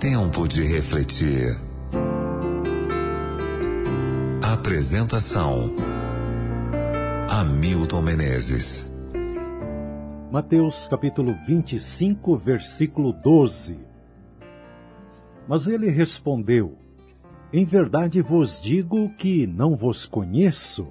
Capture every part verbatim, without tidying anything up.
Tempo de refletir. Apresentação: Hamilton Menezes. Mateus capítulo vinte e cinco, versículo doze. Mas ele respondeu: Em verdade vos digo que não vos conheço.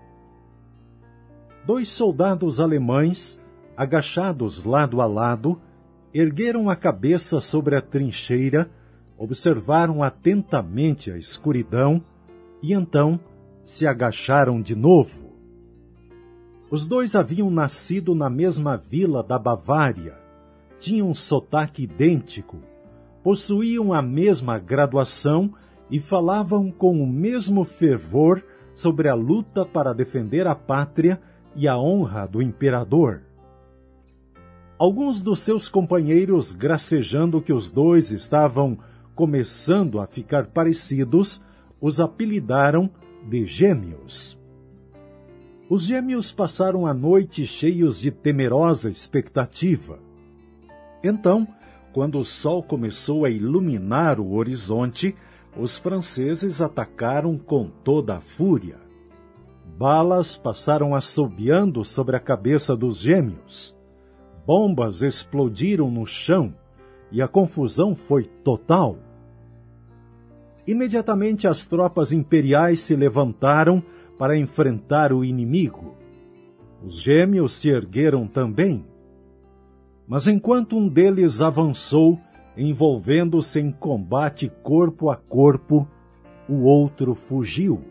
Dois soldados alemães, agachados lado a lado, ergueram a cabeça sobre a trincheira, observaram atentamente a escuridão e então se agacharam de novo. Os dois haviam nascido na mesma vila da Bavária, tinham um sotaque idêntico, possuíam a mesma graduação e falavam com o mesmo fervor sobre a luta para defender a pátria e a honra do imperador. Alguns dos seus companheiros, gracejando que os dois estavam começando a ficar parecidos, os apelidaram de gêmeos. Os gêmeos passaram a noite cheios de temerosa expectativa. Então, quando o sol começou a iluminar o horizonte, os franceses atacaram com toda a fúria. Balas passaram assobiando sobre a cabeça dos gêmeos. Bombas explodiram no chão e a confusão foi total. Imediatamente as tropas imperiais se levantaram para enfrentar o inimigo. Os gêmeos se ergueram também. Mas enquanto um deles avançou, envolvendo-se em combate corpo a corpo, o outro fugiu.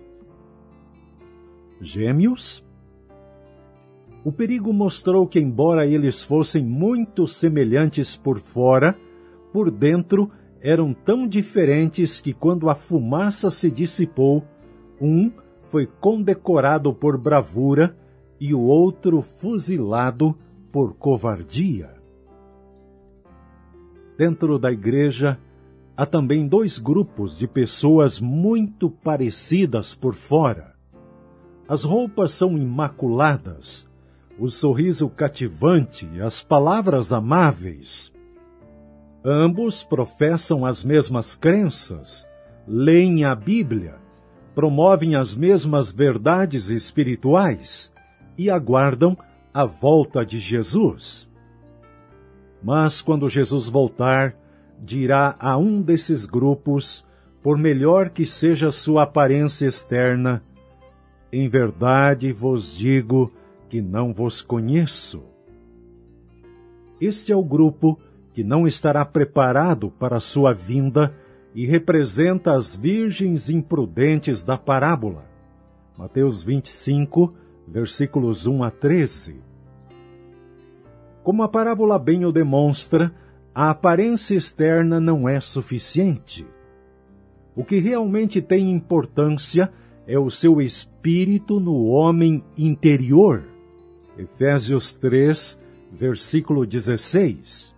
Gêmeos? O perigo mostrou que, embora eles fossem muito semelhantes por fora, por dentro eram tão diferentes que, quando a fumaça se dissipou, um foi condecorado por bravura e o outro fuzilado por covardia. Dentro da igreja, há também dois grupos de pessoas muito parecidas por fora. As roupas são imaculadas, o sorriso cativante e as palavras amáveis. Ambos professam as mesmas crenças, leem a Bíblia, promovem as mesmas verdades espirituais e aguardam a volta de Jesus. Mas quando Jesus voltar, dirá a um desses grupos, por melhor que seja sua aparência externa: Em verdade vos digo que não vos conheço. Este é o grupo que não estará preparado para a sua vinda e representa as virgens imprudentes da parábola. Mateus vinte e cinco, versículos um a treze. Como a parábola bem o demonstra, a aparência externa não é suficiente. O que realmente tem importância é o seu espírito no homem interior. Efésios três, versículo dezesseis.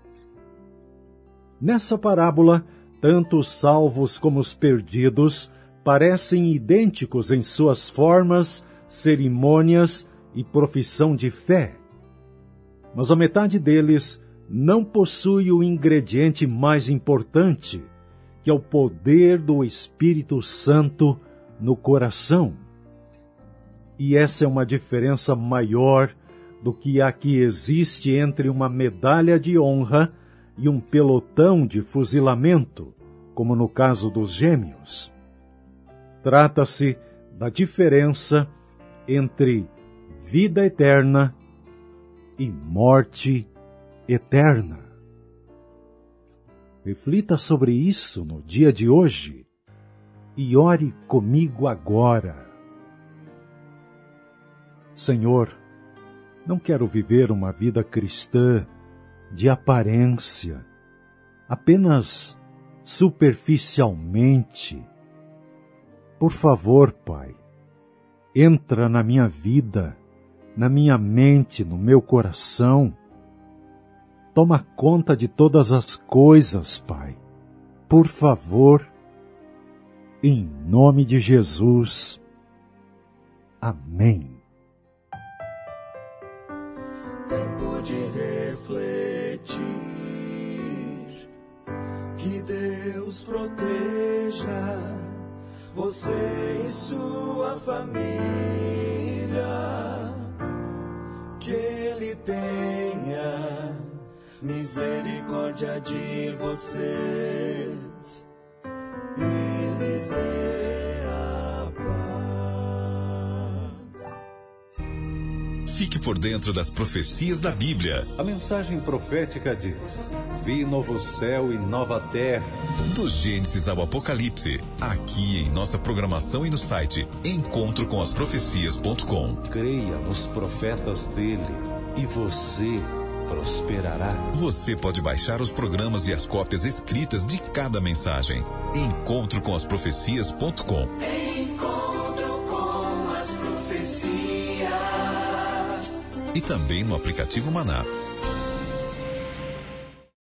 Nessa parábola, tanto os salvos como os perdidos parecem idênticos em suas formas, cerimônias e profissão de fé. Mas a metade deles não possui o ingrediente mais importante, que é o poder do Espírito Santo no coração. E essa é uma diferença maior do que a que existe entre uma medalha de honra e um pelotão de fuzilamento, como no caso dos gêmeos. Trata-se da diferença entre vida eterna e morte eterna. Reflita sobre isso no dia de hoje e ore comigo agora. Senhor, não quero viver uma vida cristã de aparência, apenas superficialmente. Por favor, Pai, entra na minha vida, na minha mente, no meu coração. Toma conta de todas as coisas, Pai. Por favor, em nome de Jesus. Amém. Tempo de refletir, que Deus proteja você e sua família, que Ele tenha misericórdia de vocês e lhes dê a paz. Fique por dentro das profecias da Bíblia. A mensagem profética diz: vi novo céu e nova terra. Do Gênesis ao Apocalipse, aqui em nossa programação e no site encontro com as profecias ponto com. Creia nos profetas dele e você prosperará. Você pode baixar os programas e as cópias escritas de cada mensagem. encontro com as profecias ponto com. Encontro com as profecias. E também no aplicativo Maná.